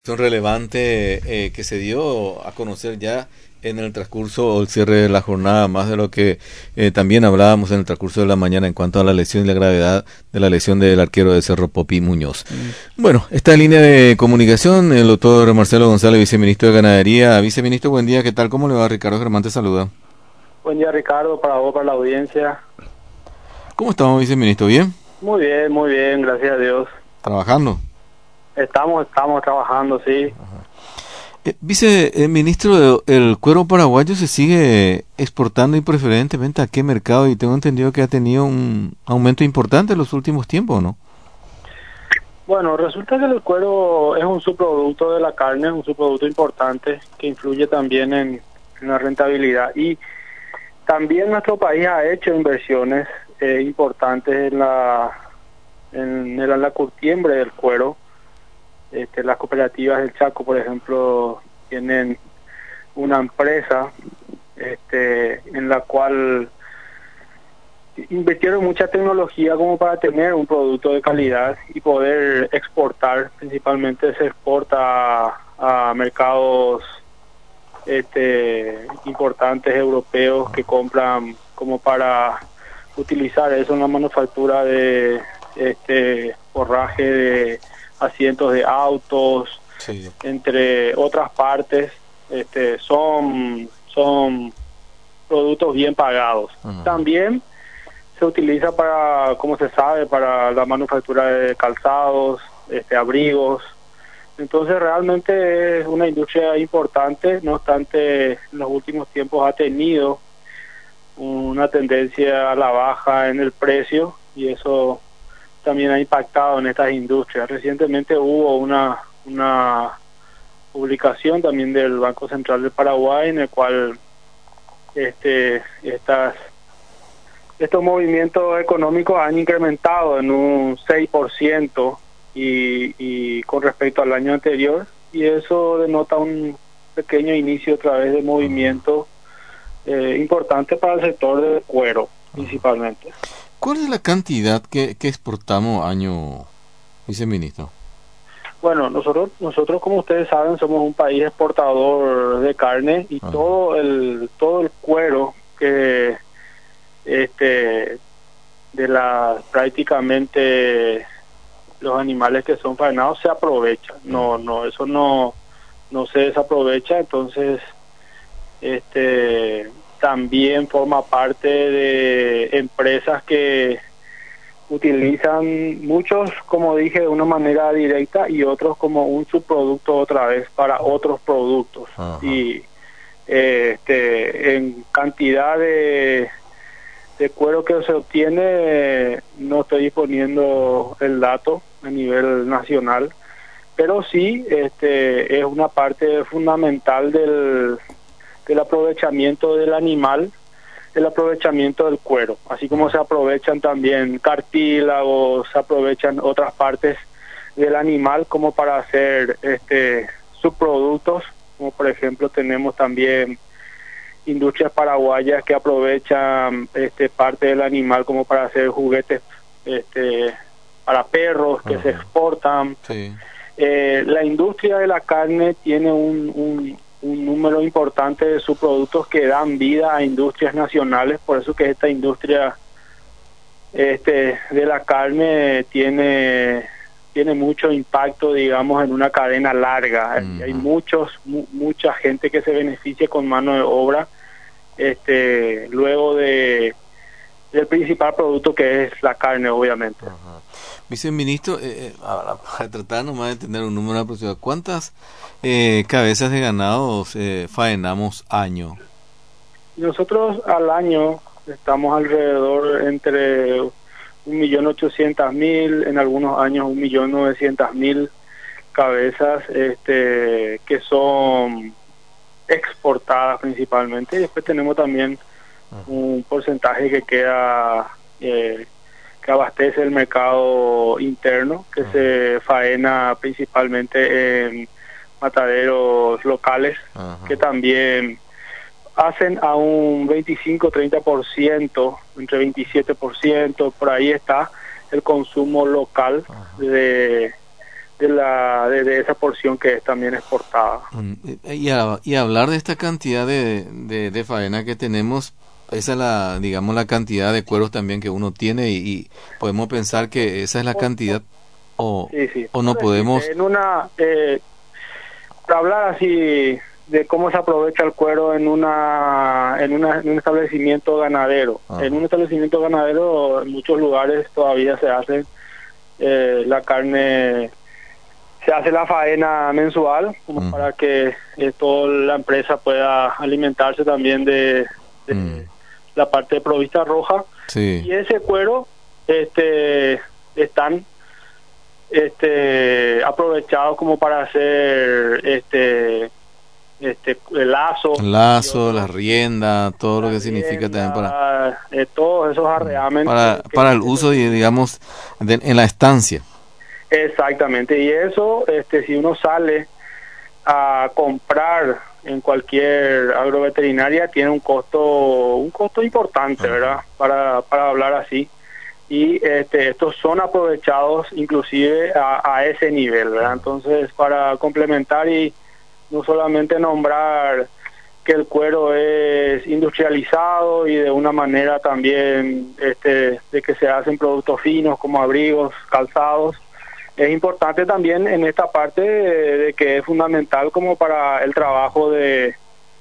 Relevante que se dio a conocer ya en el transcurso o el cierre de la jornada, más de lo que también hablábamos en el transcurso de la mañana en cuanto a la lesión y la gravedad de la lesión del arquero de Cerro Popí Muñoz. Bueno, está en línea de comunicación el doctor Marcelo González, viceministro de Ganadería. Viceministro, buen día, ¿qué tal? ¿Cómo le va? Ricardo Germán te saluda. Buen día, Ricardo, para vos, para la audiencia. ¿Cómo estamos, viceministro? ¿Bien? Muy bien, gracias a Dios. ¿Trabajando? Estamos trabajando, sí. Viceministro, ¿el cuero paraguayo se sigue exportando y preferentemente a qué mercado? Y tengo entendido que ha tenido un aumento importante en los últimos tiempos, ¿no? Bueno, resulta que el cuero es un subproducto de la carne, un subproducto importante que influye también en la rentabilidad. Y también nuestro país ha hecho inversiones importantes en la curtiembre del cuero. Las cooperativas del Chaco, por ejemplo, tienen una empresa en la cual invirtieron mucha tecnología como para tener un producto de calidad y poder exportar. Principalmente se exporta a mercados importantes europeos que compran como para utilizar eso en la manufactura de forraje de asientos de autos, sí, entre otras partes. Son productos bien pagados. También se utiliza para, como se sabe, para la manufactura de calzados, abrigos. Entonces realmente es una industria importante. No obstante, en los últimos tiempos ha tenido una tendencia a la baja en el precio y eso también ha impactado en estas industrias. Recientemente hubo una publicación también del Banco Central del Paraguay en el cual estos movimientos económicos han incrementado en un 6% y con respecto al año anterior, y eso denota un pequeño inicio otra vez de movimiento importante para el sector del cuero principalmente. ¿Cuál es la cantidad que exportamos año, viceministro? Bueno, nosotros como ustedes saben somos un país exportador de carne y todo el cuero que prácticamente los animales que son faenados se aprovechan. Eso no se desaprovecha. Entonces también forma parte de empresas que utilizan muchos, como dije, de una manera directa y otros como un subproducto otra vez para otros productos. Y en cantidad de cuero que se obtiene, no estoy disponiendo el dato a nivel nacional, pero sí es una parte fundamental del aprovechamiento del animal, el aprovechamiento del cuero, así como se aprovechan también cartílagos, se aprovechan otras partes del animal como para hacer subproductos, como por ejemplo tenemos también industrias paraguayas que aprovechan parte del animal como para hacer juguetes para perros que se exportan. Sí. La industria de la carne tiene un número importante de subproductos que dan vida a industrias nacionales, por eso que esta industria de la carne tiene mucho impacto, digamos, en una cadena larga. Hay mucha gente que se beneficia con mano de obra luego del principal producto que es la carne, obviamente. Viceministro, ahora, para tratar nomás de tener un número aproximado, ¿cuántas cabezas de ganado faenamos año? Nosotros al año estamos alrededor entre 1.800.000, en algunos años 1.900.000 cabezas que son exportadas principalmente, y después tenemos también un porcentaje que queda que abastece el mercado interno, que se faena principalmente en mataderos locales, que también hacen a un 25-30%, entre 27%, por ahí está el consumo local de de esa porción que es también exportada. Y hablar de esta cantidad de faena que tenemos, esa es la, digamos, la cantidad de cueros también que uno tiene y podemos pensar que esa es la cantidad Sí, sí. o no podemos... Para hablar así de cómo se aprovecha el cuero en en un establecimiento ganadero. Ajá. En un establecimiento ganadero, en muchos lugares todavía se hace la carne, se hace la faena mensual, como para que toda la empresa pueda alimentarse también de la parte de provista roja. Sí. Y ese cuero están aprovechados como para hacer el lazo, La rienda, todo lo que significa también para todos esos arreamen para el uso, digamos, en la estancia. Exactamente, y eso, si uno sale a comprar en cualquier agroveterinaria, tiene un costo importante, ¿verdad? Para hablar así. Y estos son aprovechados inclusive a ese nivel, ¿verdad? Entonces, para complementar y no solamente nombrar que el cuero es industrializado y de una manera también de que se hacen productos finos como abrigos, calzados, es importante también en esta parte de que es fundamental como para el trabajo de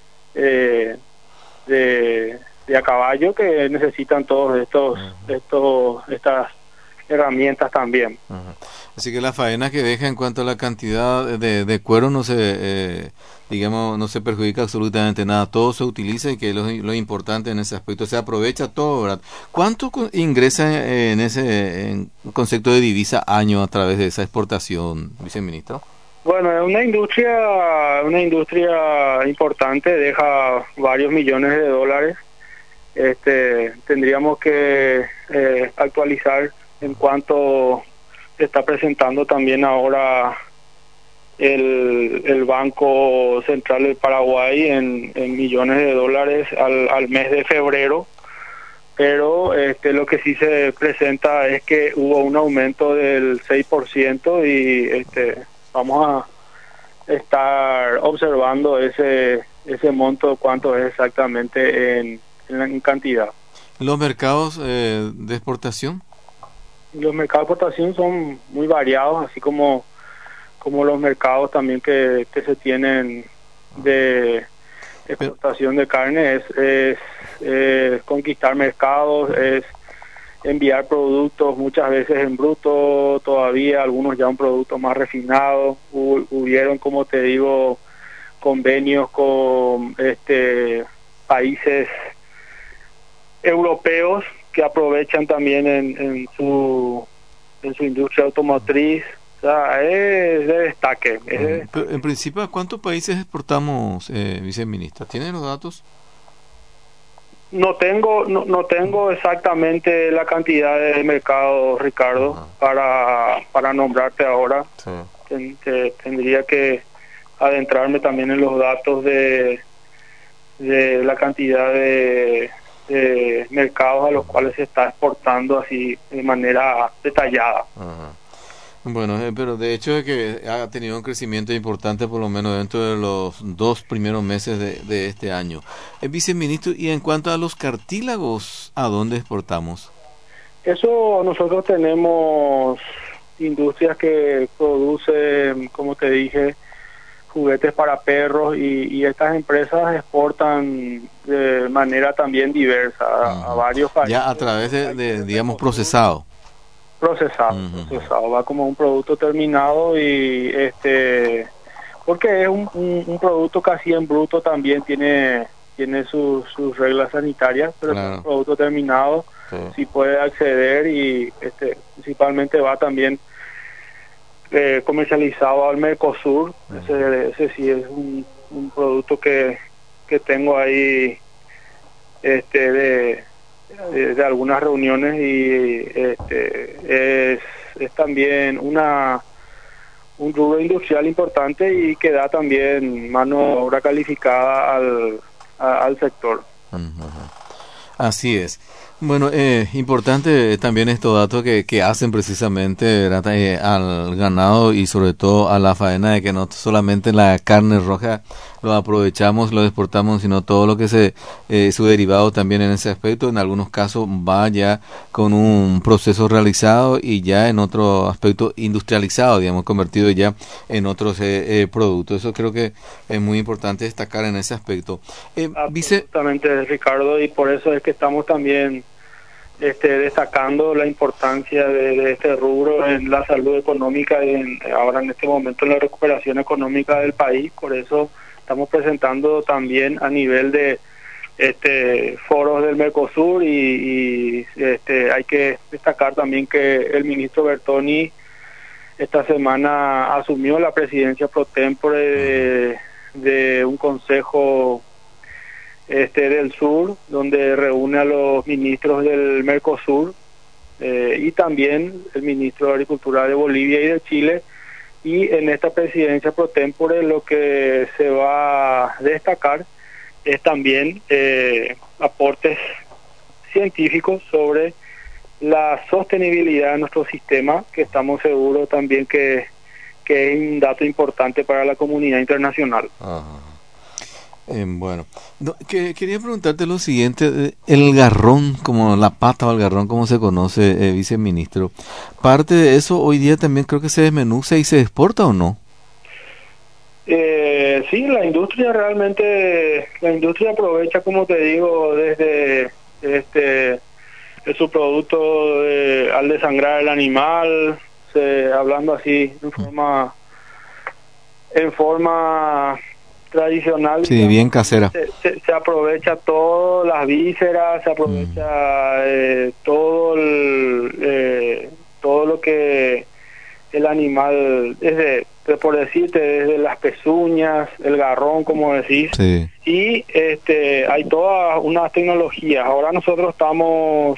a caballo, que necesitan todos estas herramientas también. Así que la faena que deja en cuanto a la cantidad de cuero no se digamos, no se perjudica absolutamente nada, todo se utiliza y que es lo importante en ese aspecto, se aprovecha todo, ¿verdad? ¿Cuánto ingresa en ese concepto de divisa año a través de esa exportación, viceministro? Bueno, es una industria importante, deja varios millones de dólares. Tendríamos que actualizar en cuanto se está presentando también ahora el Banco Central del Paraguay en millones de dólares al mes de febrero, pero lo que sí se presenta es que hubo un aumento del 6% y vamos a estar observando ese monto, cuánto es exactamente en cantidad. ¿Los mercados de exportación? Los mercados de exportación son muy variados, así como los mercados también que se tienen de exportación de carne, es conquistar mercados, es enviar productos muchas veces en bruto, todavía algunos ya un producto más refinado. Hubieron, como te digo, convenios con países europeos que aprovechan también en su industria automotriz. O sea, es de destaque. Pero en principio, ¿a cuántos países exportamos, viceministra? ¿Tiene los datos? No tengo exactamente la cantidad de mercados, Ricardo, para nombrarte ahora. Sí. Tendría que adentrarme también en los datos de la cantidad de mercados a los cuales se está exportando así de manera detallada. Bueno, pero de hecho es que ha tenido un crecimiento importante por lo menos dentro de los 2 primeros meses de este año. Viceministro, y en cuanto a los cartílagos, ¿a dónde exportamos? Eso, nosotros tenemos industrias que producen, como te dije, juguetes para perros y estas empresas exportan de manera también diversa a varios países. Ya a través de digamos, procesado, va como un producto terminado y porque es un producto casi en bruto, también tiene sus reglas sanitarias, pero claro, es un producto terminado, sí puede acceder y principalmente va también comercializado al Mercosur. Ese sí es un producto que tengo ahí de algunas reuniones y es también un rubro industrial importante y que da también mano de obra calificada al sector. Así es. Bueno, importante también estos datos que hacen precisamente, ¿verdad? Al ganado y sobre todo a la faena, de que no solamente la carne roja lo aprovechamos, lo exportamos, sino todo lo que su derivado también en ese aspecto, en algunos casos va ya con un proceso realizado y ya en otro aspecto industrializado, digamos, convertido ya en otros productos. Eso creo que es muy importante destacar en ese aspecto. Absolutamente, Ricardo, y por eso es que estamos también destacando la importancia de este rubro en la salud económica y ahora en este momento en la recuperación económica del país. Por eso estamos presentando también a nivel de foros del Mercosur y hay que destacar también que el ministro Bertoni esta semana asumió la presidencia pro tempore de un consejo del sur, donde reúne a los ministros del Mercosur y también el ministro de Agricultura de Bolivia y de Chile. Y en esta presidencia pro tempore lo que se va a destacar es también aportes científicos sobre la sostenibilidad de nuestro sistema, que estamos seguros también que es un dato importante para la comunidad internacional. Ajá. Bueno, quería preguntarte lo siguiente, el garrón, como la pata o el garrón, como se conoce, viceministro, ¿parte de eso hoy día también creo que se desmenuza y se exporta o no? Sí, la industria aprovecha, como te digo, desde su producto al desangrar el animal, hablando así en forma tradicional, sí, digamos, bien casera. Se aprovecha todas las vísceras, se aprovecha todo lo que el animal, por decirte, desde las pezuñas, el garrón, como decís, sí. Y hay todas unas tecnologías. Ahora nosotros estamos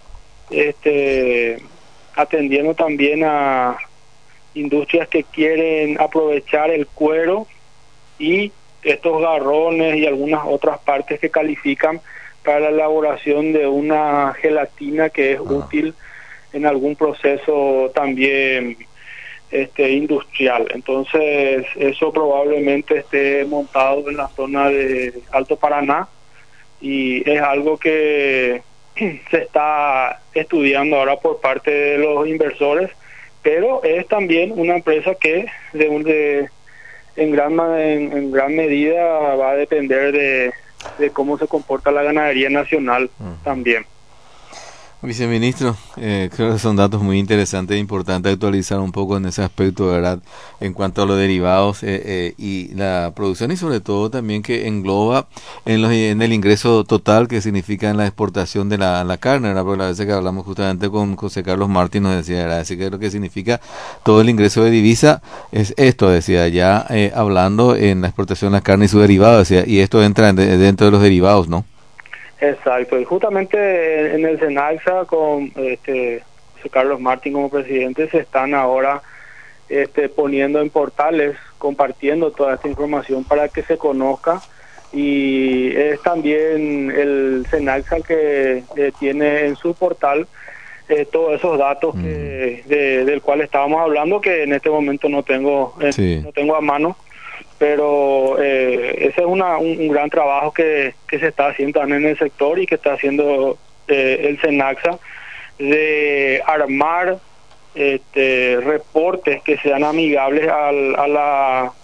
atendiendo también a industrias que quieren aprovechar el cuero y estos garrones y algunas otras partes que califican para la elaboración de una gelatina que es útil en algún proceso también industrial. Entonces eso probablemente esté montado en la zona de Alto Paraná y es algo que se está estudiando ahora por parte de los inversores, pero es también una empresa que en gran medida va a depender de cómo se comporta la ganadería nacional también. Viceministro, creo que son datos muy interesantes e importantes actualizar un poco en ese aspecto, ¿verdad? En cuanto a los derivados y la producción y sobre todo también que engloba en el ingreso total que significa en la exportación de la carne, ¿verdad? Porque la vez que hablamos justamente con José Carlos Martín nos decía, ¿verdad? Así que lo que significa todo el ingreso de divisa es esto, decía, ya hablando en la exportación de la carne y su derivado, decía, y esto entra dentro de los derivados, ¿no? Exacto, y justamente en el SENACSA con José Carlos Martín como presidente se están ahora poniendo en portales, compartiendo toda esta información para que se conozca, y es también el SENACSA que tiene en su portal todos esos datos del cual estábamos hablando, que en este momento no tengo a mano. Pero ese es un gran trabajo que se está haciendo también en el sector y que está haciendo el SENACSA, de armar reportes que sean amigables a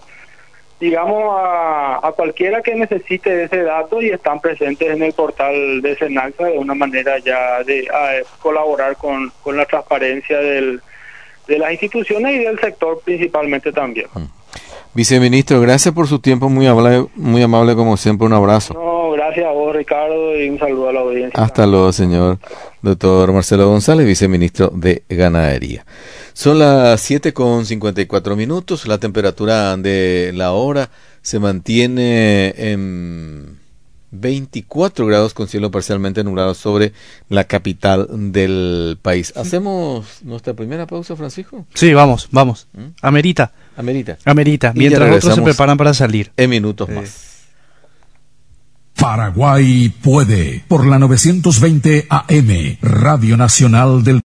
cualquiera que necesite ese dato, y están presentes en el portal de SENACSA de una manera ya de colaborar con la transparencia de las instituciones y del sector principalmente también. Viceministro, gracias por su tiempo, muy amable como siempre, un abrazo. No, gracias a vos, Ricardo, y un saludo a la audiencia. Hasta luego, señor doctor Marcelo González, viceministro de Ganadería. Son las 7:54, la temperatura de la hora se mantiene en 24 grados con cielo parcialmente nublado sobre la capital del país. ¿Hacemos nuestra primera pausa, Francisco? Sí, vamos. Amerita. Mientras otros se preparan para salir. En minutos más. Paraguay puede. Por la 920 AM, Radio Nacional del